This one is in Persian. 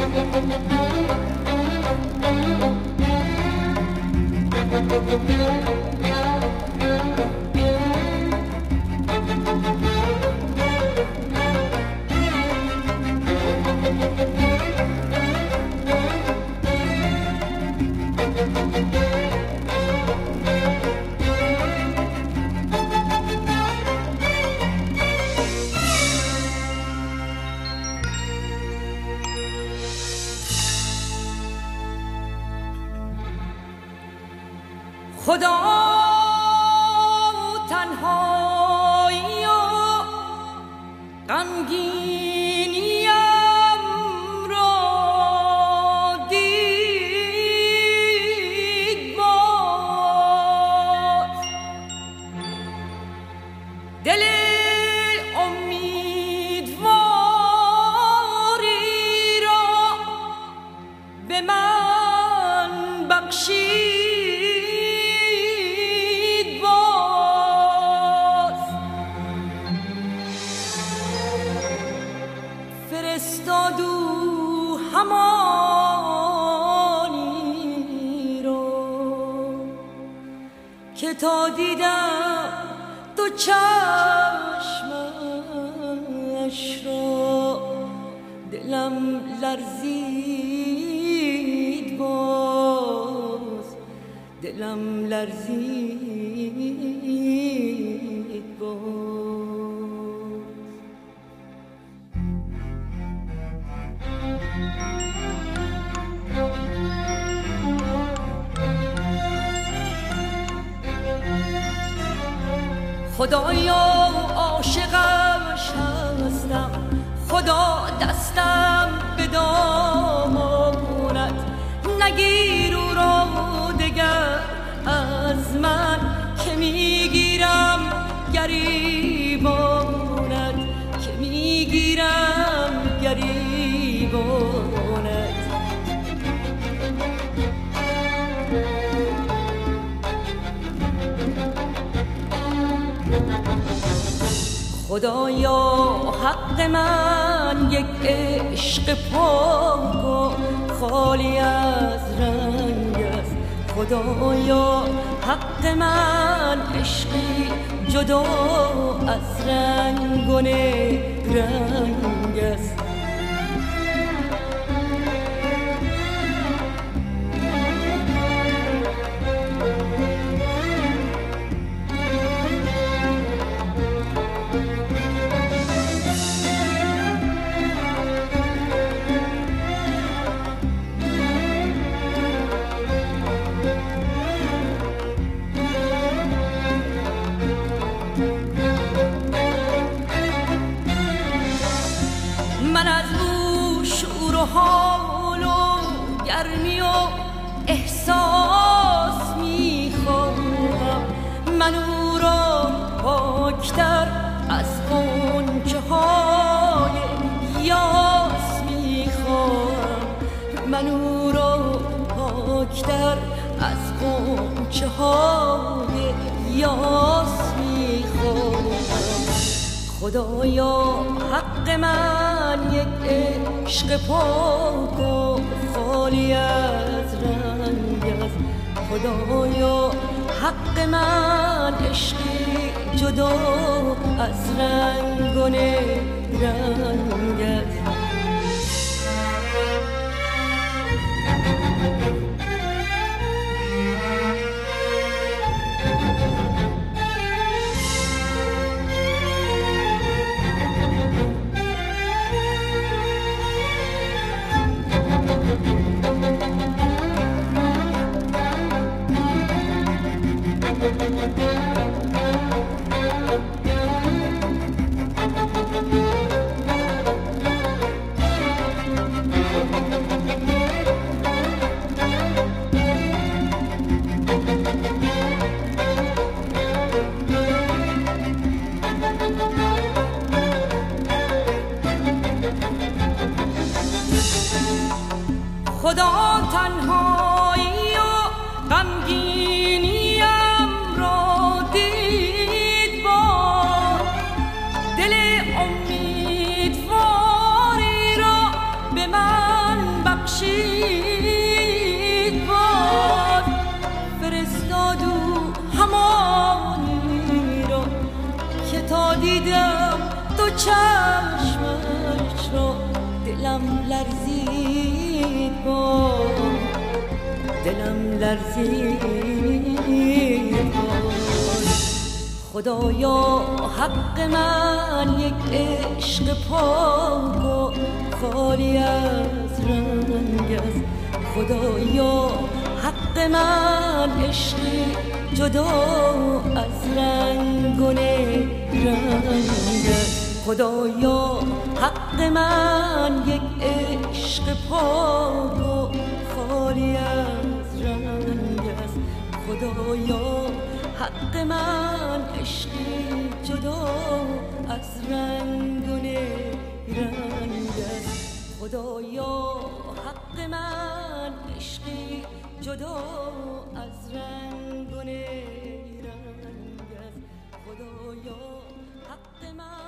خدا تنهایی و غمگینیم را دید باز، دل امیدواری را به من بخشید. فرستادو همانی رو که تا دیدم تو چشمش را دلم لرزید باز، دلم لرزید باز. خدایا عاشقش هستم، خدا دستم به دامانت نگیر او را دگر از من که میگیرم گریبانت، که میگیرم گریبانت. خدایا حق من یک عشق پاک و خالی از رنگ است، خدایا حق من عشقی جدا از رنگ و رنگ است. من از او شور و حال و گرمی و احساس میخواهم، من او را پاکتر از غنچه های یاس میخواهم، من او را پاکتر از غنچه های یاس میخواهم. خدایا حق من یک عشق پاک و خالی از رنگ است، خدایا حق من عشقی جدا از رنگ و رنگ است. خدا تنهایی و غمگینیم را دید باز، دل امیدواری را به من بخشید باد فرستاد او همانی را که تا دیدم تو چشمش را دلم لرزید باد دلم لرزید باد خدایا حق من یک عشق پاک و خالی از رنگ است خدایا حق من عشقی جدا از رنگ و رنگ است خدایا حق من یک عشق پاک و خالی از رنگ است خدایا حق من عشقی جدا از رنگ و رنگ است خدایا حق من عشقی جدا از رنگ و رنگ است خدایا حق من